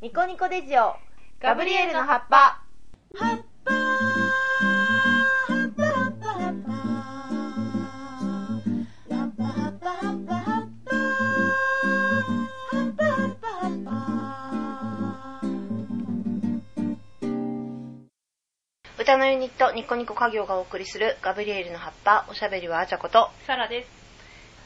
ニコニコデジオガブリエルの葉っぱ。 葉っぱ葉っぱ葉っぱ葉っぱ葉っぱ葉っぱ葉っぱ葉っぱ葉っぱ葉っぱ葉っぱ。 歌のユニットニコニコ家業がお送りするガブリエルの葉っぱ。おしゃべりはあちゃことサラです。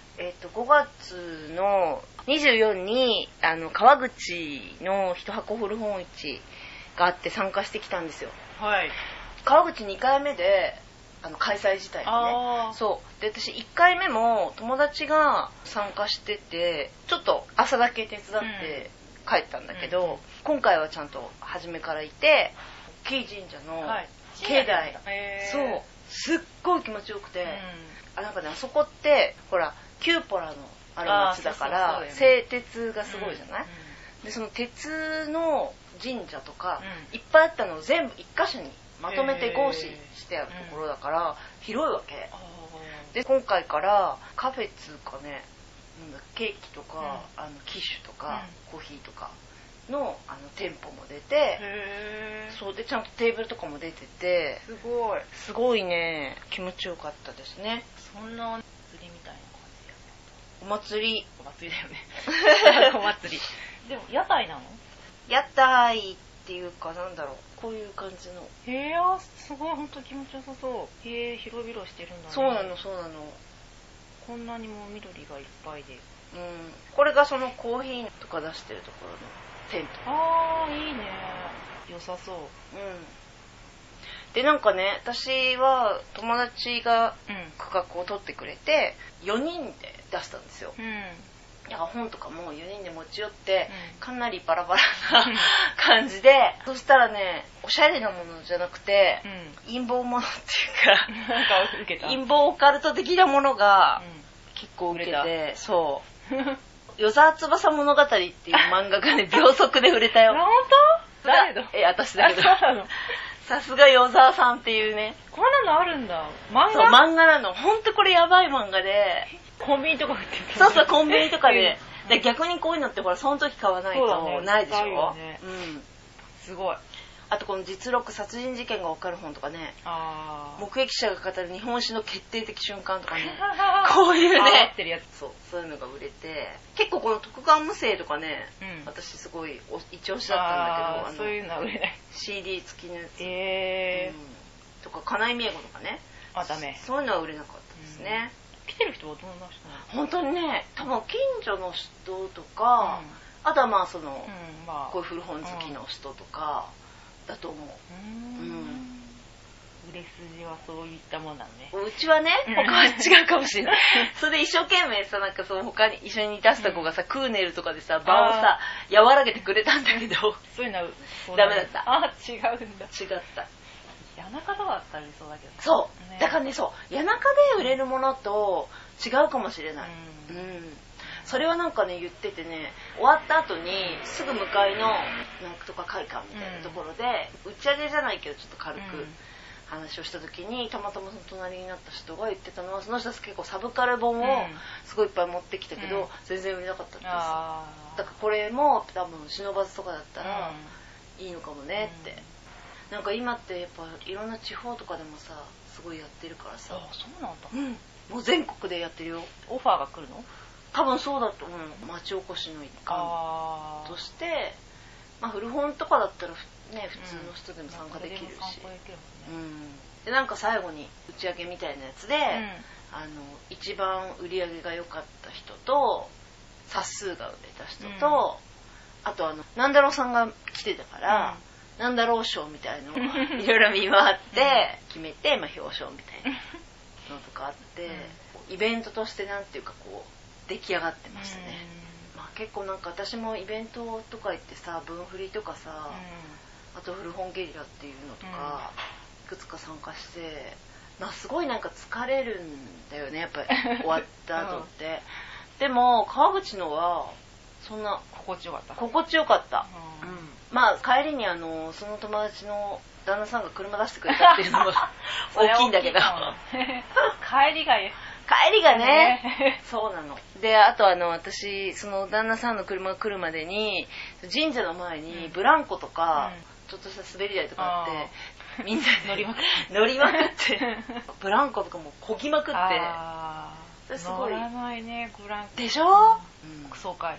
5月の24に川口の一箱古本市があって参加してきたんですよ。 はい。 川口2回目で開催自体がね。そうで、私1回目も友達が参加しててちょっと朝だけ手伝って帰ったんだけど、今回はちゃんと初めからいて、大きい神社の境内、そうすっごい気持ちよくて、なんかね、あそこってほらキューポラのある町だから製鉄がすごいじゃない、でその鉄の神社とか、いっぱいあったのを全部一箇所にまとめて合祀してあるところだから、広いわけで、今回からカフェつうかね、ケーキとか、キッシュとか、コーヒーとかの店舗も出て、そうでちゃんとテーブルとかも出てて、すごいね、気持ちよかったですね。 そんなお祭りみたいな感じやね。 お祭りだよね。お祭り。でも屋台なの？ 屋台っていうか、なんだろう、こういう感じの。 へえ、すごい、本当気持ちよさそう。へえ、広々してるんだね。 そうなの。 こんなにも緑がいっぱいで。 これがそのコーヒーとか出してるところのテント。 ああ、いいね。良さそう。 で、なんかね、私は友達が区画を取ってくれて、4人で出したんですよ。だから本とかも4人で持ち寄って、かなりバラバラな感じで、そしたらね、おしゃれなものじゃなくて、陰謀ものっていうか、陰謀オカルト的なものが結構受けて、そう。与沢翼物語っていう漫画がね、秒速で売れたよ。 本当？誰だ？ 私だけど。さすが与沢さんっていうね。 こんなのあるんだ。漫画？ そう、漫画なの。ほんとこれやばい漫画で。 コンビニとか売ってる。 そう、コンビニとかで。で、逆にこういうのってほら、その時買わないとないでしょ。 すごい。 あとこの実録殺人事件が分かる本とかね、目撃者が語る日本史の決定的瞬間とかね、こういうね、そういうのが売れて、結構この徳川無生とかね、私すごい一押しだったんだけど、 そういうのは売れない。 CD 付きのやつ、とか金井美恵子とかね、 ダメ、 そういうのは売れなかったですね。 来てる人はどんな人なの？ 本当にね、多分近所の人とか、あとはまあその、こういう古本好きの人とかだと思う。 売れ筋はそういったもんなのね。 うちはね、他は違うかもしれない。それで一生懸命さ、なんかその他に一緒に出した子がさ、クーネルとかでさ、場をさ、和らげてくれたんだけど、 そういうのはダメだった。 違うんだ。 違った。 谷中とかだったらそうだけど。 そう。だからね、そう。谷中で売れるものと違うかもしれない。それはなんかね、言っててね、終わった後にすぐ向かいのなんとか会館みたいなところで、打ち上げじゃないけどちょっと軽く話をした時に、たまたまその隣になった人が言ってたのは、その人は結構サブカル本をすごいいっぱい持ってきたけど、全然売れなかったんです。だからこれも多分忍ばずとかだったらいいのかもねって。なんか今ってやっぱいろんな地方とかでもさ、すごいやってるからさ。 そうなんだ。 もう全国でやってるよ。 オファーが来るの？ 多分そうだと思う。町おこしの一環として、まあ古本とかだったらね、普通の人でも参加できるし。で、なんか最後に打ち上げみたいなやつで、一番売り上げが良かった人と、冊数が売れた人と、あとなんだろうさんが来てたから、なんだろう賞みたいのをいろいろ見回って決めて、表彰みたいなのとかあって、イベントとしてなんていうかこう出来上がってましたね。結構なんか私もイベントとか行ってさ、文振りとかさ、あと古本ゲリラっていうのとかいくつか参加して、すごいなんか疲れるんだよね、やっぱり終わった後って。でも川口のはそんな心地よかった。 心地よかった。まあ帰りにその友達の旦那さんが車出してくれたっていうのも大きいんだけど、 帰りが帰りがねそうなので、あと私その旦那さんの車が来るまでに神社の前にブランコとか、ちょっとした滑り台とかあってみんなで乗りまくってブランコとかもこぎまくってすごい乗らないねブランコでしょ、 爽快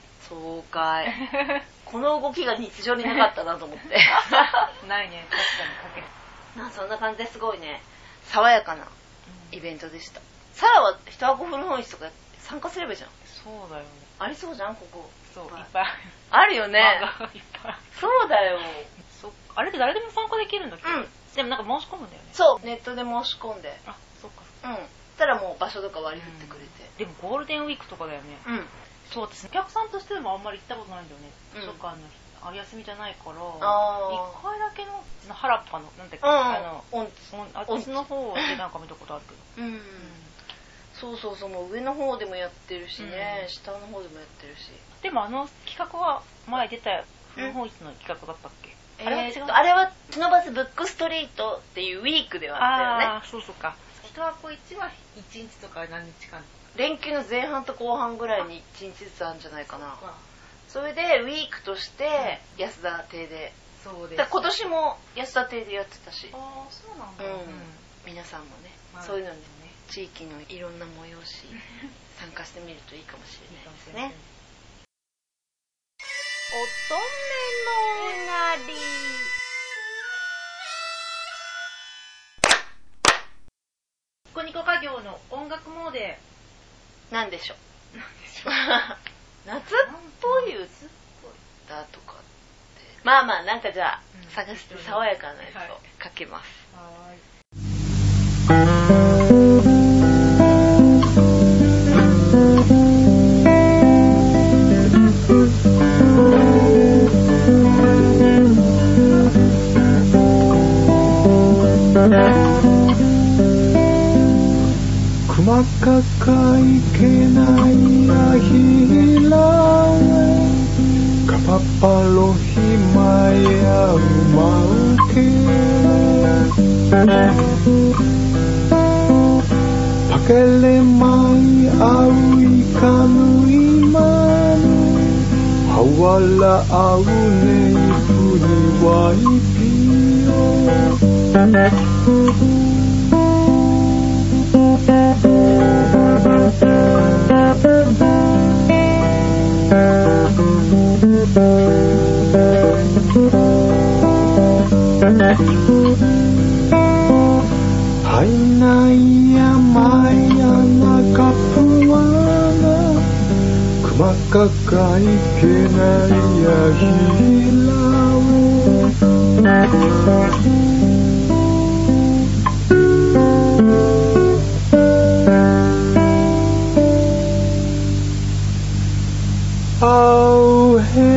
この動きが日常になかったなと思ってないね、確かにかけそんな感じですごいね爽やかなイベントでした。サラは一箱古本市とか参加すればいいじゃん。 そうだよね。 ありそうじゃんここ。 そういっぱいあるよね。 いっぱい。 そうだよ。 あれって誰でも参加できるんだっけ？でもなんか申し込むんだよね。 そう、ネットで申し込んで。 あ、そうか。 たらもう場所とか割り振ってくれて。 でもゴールデンウィークとかだよね。そうですね。お客さんとしてもあんまり行ったことないんだよね。図書館の休みじゃないから、一回だけの原っぱのなんだっけ、あっちの方でなんか見たことあるけど。そうもう上の方でもやってるしね、下の方でもやってるし。でも企画は前出た古本市の企画だったっけ？ あれは不忍ブックストリートっていうウィークではあったよね。 そうか。一箱1は1日とか何日間？ 連休の前半と後半ぐらいに1日ずつあるんじゃないかな。それでウィークとして安田亭で。そうです。今年も安田亭でやってたし。 そうなんだ。 皆さんもね、そういうのにね、地域のいろんな催し参加してみるといいかもしれないですね。乙女のうなり。 ニコニコ家業の音楽モーデなんでしょう夏っぽい歌とかってまあなんかじゃあ、探して爽やかなやつをかけます。 細かいけないアヒラカパッパロヒマヤウマウケパケレマイアウイカヌイマヌハワラアウネイプニワイピヨハイナイヤマイヤナカプワナクマカカイケナイヤヒラオアウヘ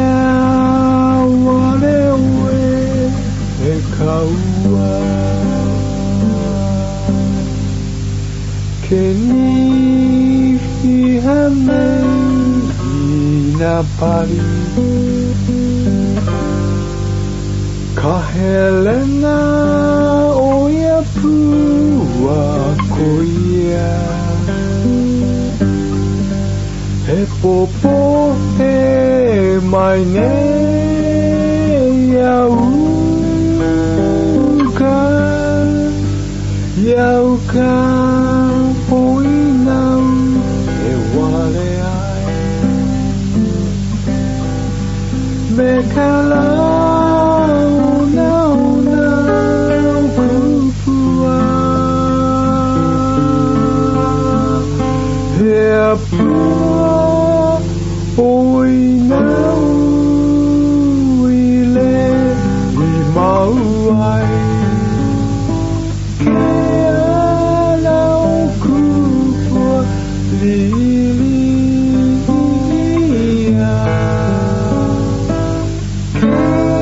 ワレウエカウワケニフィハメイナパリカヘレナオヤプワコヤヘポポヘマイネヤウカヤウカポイナウエワレアイメカラウナウナウクプワヘアプおいなういれいまうわいけあらおくぽりりやけ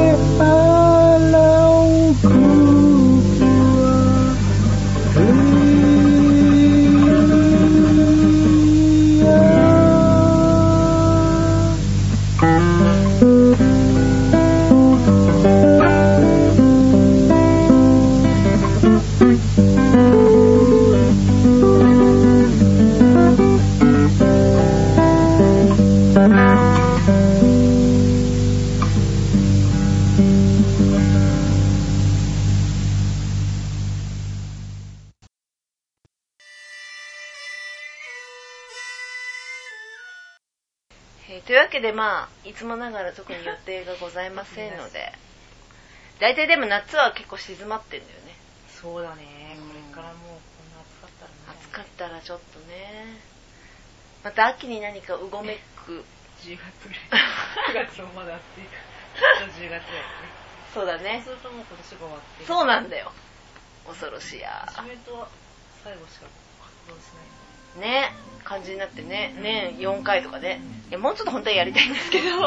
というわけでまあいつもながら特に予定がございませんので、大体でも夏は結構静まってんだよね。 そうだね、これからもうこんな暑かったらね。 暑かったらちょっとね、また秋に何かうごめく 10月ぐらい9月もまだ暑いから10月ぐらいね。 そうだね。 そうするともう今年が終わって、 そうなんだよ、恐ろしや。 締めとは最後しか活動しないね、感じになってね、年4回とかね、いやもうちょっと本当はやりたいんですけど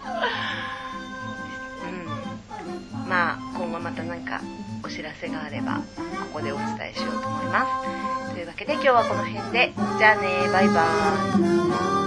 まあ今後また何かお知らせがあればここでお伝えしようと思います。というわけで今日はこの辺で、じゃあね、バイバーイ。